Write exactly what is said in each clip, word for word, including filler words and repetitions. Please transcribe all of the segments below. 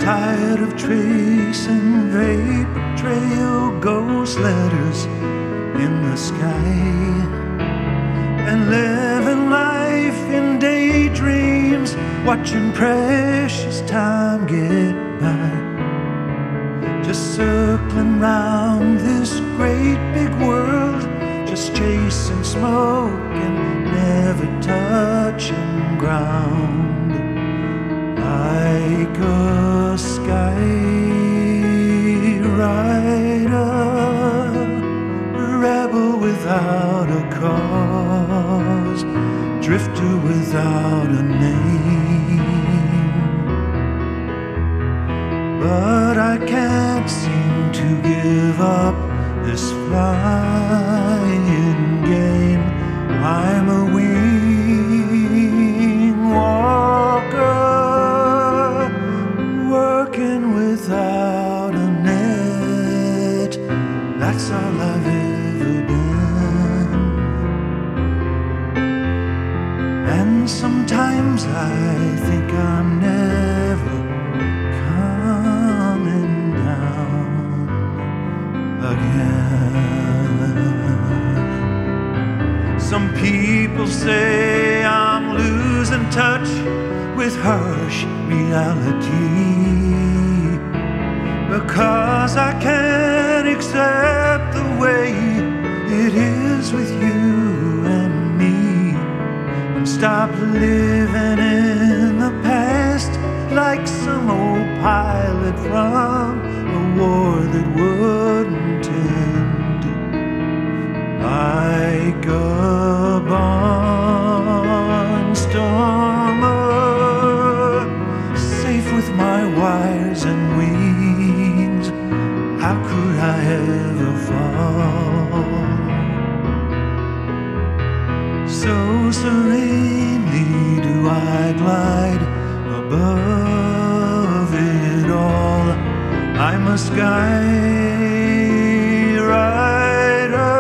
tired of tracing vapor trail ghost letters in the sky and living life in daydreams, watching precious time get by. Just circling round this great big world, just chasing smoke and never touching ground. Like a skyrider, rebel without a cause, drifter without a name. But I can't seem to give up this flying game. I'm a wing walker, working without a net. That's all I've ever been. And sometimes I think I'm never coming down again. Some people say I'm losing touch with harsh reality, because I can't accept the way it is with you and me, and stop living in the past like some old pilot from a war that wouldn't end. Like a barnstormer, safe with my wires and wings, how could I ever fall? So serenely do I glide above it all. I'm a skyrider,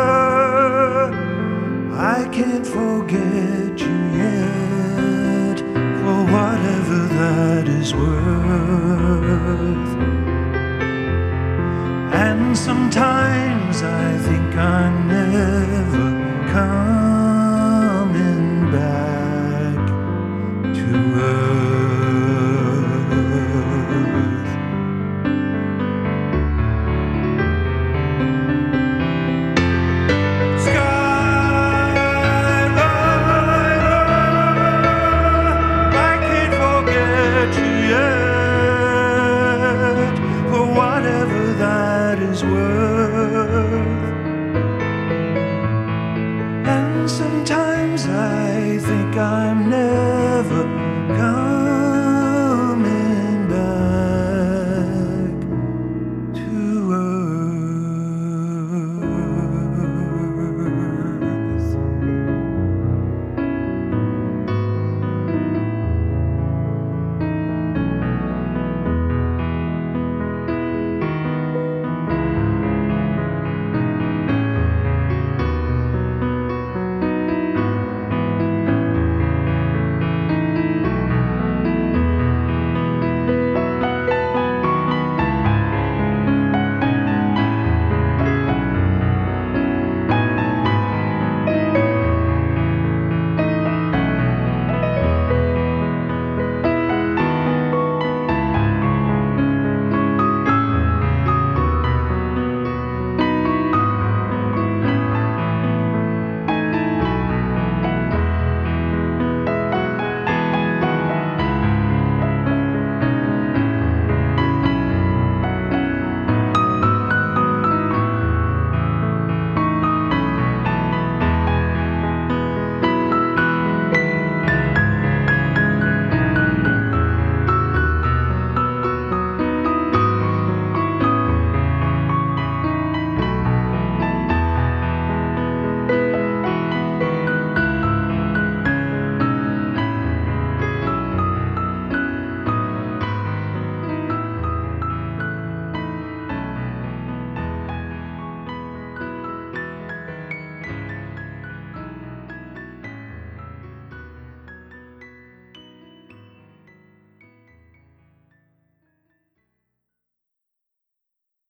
I can't forget you yet, for whatever that is worth. And sometimes I think I'm never coming back to earth. And sometimes I think I'm never gonna